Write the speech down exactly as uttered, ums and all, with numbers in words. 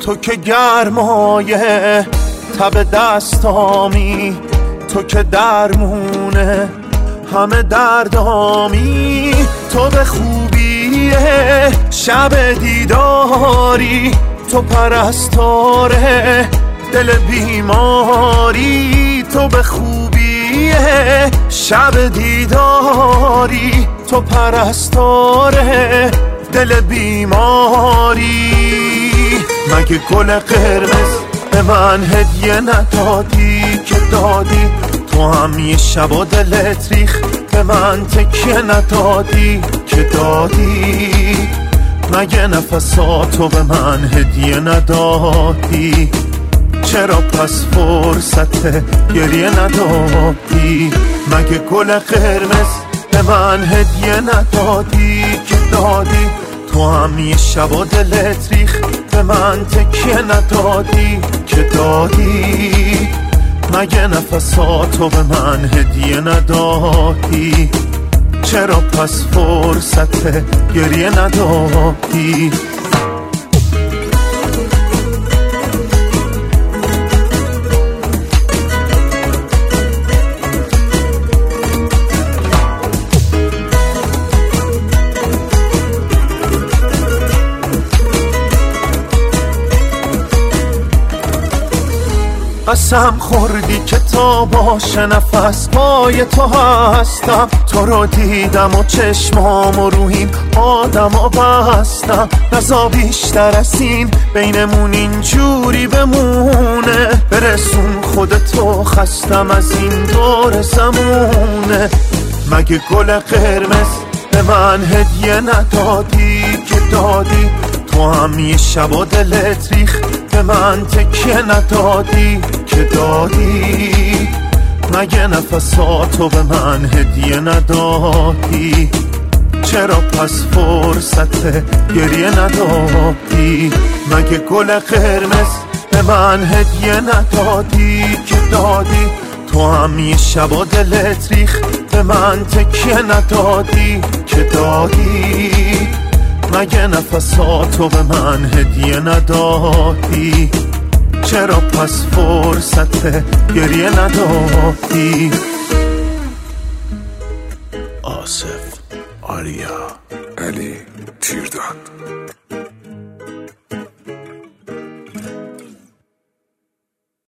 تو که گرمایه تب دستامی، تو که درمونه همه دردامی، تو به خوبی شب دیداری، تو پرستاره دل بیماری، تو به خوبی شب دیداری، تو پرستاره دل بیماری. مگه گل قرمز به من هدیه ندادی که دادی؟ تو هم یه شب دلت ریخ به من تکیه ندادی که دادی؟ مگه نفساتو به من هدیه ندادی؟ چرا پس فرصت گریه ندادی؟ مگه گل قرمز به من هدیه ندادی که دادی؟ تو هم یه شب دلت ریخ به من تکیه ندادی که دادی؟ مگه نفساتو به من هدیه ندادی؟ چرا پس فرصت گریه ندادی؟ قسم خوردی که تا باشه نفس پای تو هستم، تو رو دیدم و چشمام و روحیم آدم و بستم. نزا بیشتر از این بینمون اینجوری بمونه، برسون خودتو خستم از این دور زمونه. مگه گل قرمز به من هدیه ندادی که دادی؟ تو هم یه شب دلت ریخ به من تکیه ندادی که دادی؟ مگه نفساتو به من هدیه ندادی؟ چرا پس فرصت گریه ندادی؟ مگه گل قرمز به من هدیه ندادی که دادی؟ تو هم یه شب دلت ریخ به من تکیه ندادی که دادی؟ مگه نفساتو به من هدیه ندادی؟ چرا پس فرصت گریه ندادی؟ آصف آریا علی تیرداد.